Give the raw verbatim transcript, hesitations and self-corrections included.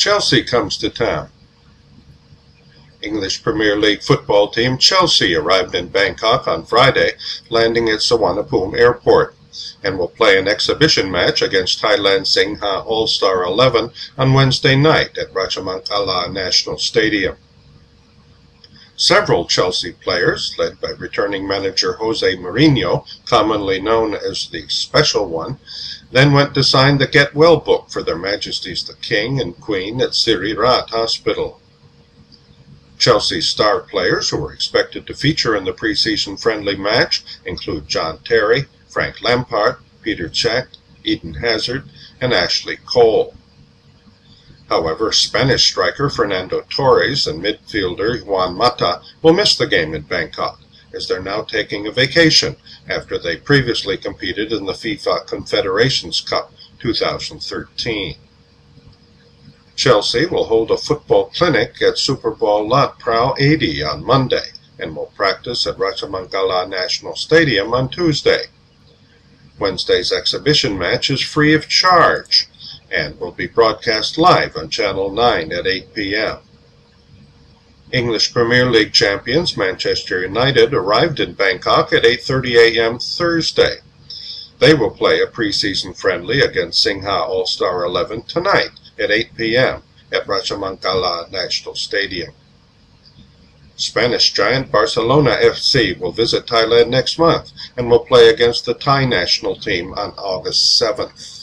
Chelsea comes to town. English Premier League football team Chelsea arrived in Bangkok on Friday, landing at Suvarnabhumi Airport, and will play an exhibition match against Thailand Singha All-Star eleven on Wednesday night at Rajamangala National Stadium. Several Chelsea players, led by returning manager Jose Mourinho, commonly known as the Special One, then went to sign the Get Well book for Their Majesties the King and Queen at Sri Rat Hospital. Chelsea's star players who are expected to feature in the preseason friendly match include John Terry, Frank Lampard, Peter Cech, Eden Hazard, and Ashley Cole. However, Spanish striker Fernando Torres and midfielder Juan Mata will miss the game in Bangkok, as they're now taking a vacation after they previously competed in the FIFA Confederations Cup two thousand thirteen. Chelsea will hold a football clinic at Super Bowl Lot Prau eighty on Monday and will practice at Rajamangala National Stadium on Tuesday. Wednesday's exhibition match is free of charge and will be broadcast live on Channel nine at eight p m English Premier League champions Manchester United arrived in Bangkok at eight thirty a m Thursday. They will play a preseason friendly against Singha All-Star eleven tonight at eight p m at Rajamangala National Stadium. Spanish giant Barcelona F C will visit Thailand next month and will play against the Thai national team on August seventh.